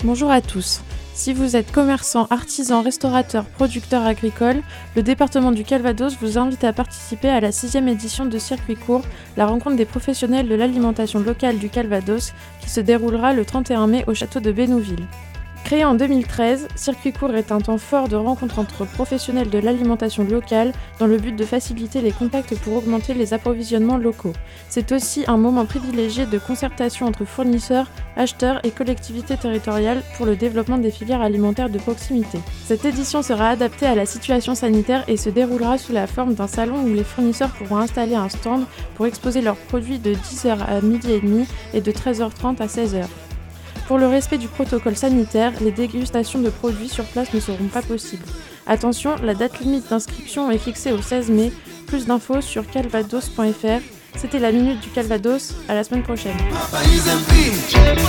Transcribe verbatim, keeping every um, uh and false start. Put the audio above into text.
Bonjour à tous. Si vous êtes commerçant, artisan, restaurateur, producteur agricole, le département du Calvados vous invite à participer à la sixième édition de Circuit Court, la rencontre des professionnels de l'alimentation locale du Calvados, qui se déroulera le trente et un mai au château de Bénouville. Créé en deux mille treize, Circuit Court est un temps fort de rencontre entre professionnels de l'alimentation locale dans le but de faciliter les contacts pour augmenter les approvisionnements locaux. C'est aussi un moment privilégié de concertation entre fournisseurs, acheteurs et collectivités territoriales pour le développement des filières alimentaires de proximité. Cette édition sera adaptée à la situation sanitaire et se déroulera sous la forme d'un salon où les fournisseurs pourront installer un stand pour exposer leurs produits de dix heures à midi et demi et de treize heures trente à seize heures. Pour le respect du protocole sanitaire, les dégustations de produits sur place ne seront pas possibles. Attention, la date limite d'inscription est fixée au seize mai. Plus d'infos sur calvados point f r. C'était la Minute du Calvados, à la semaine prochaine.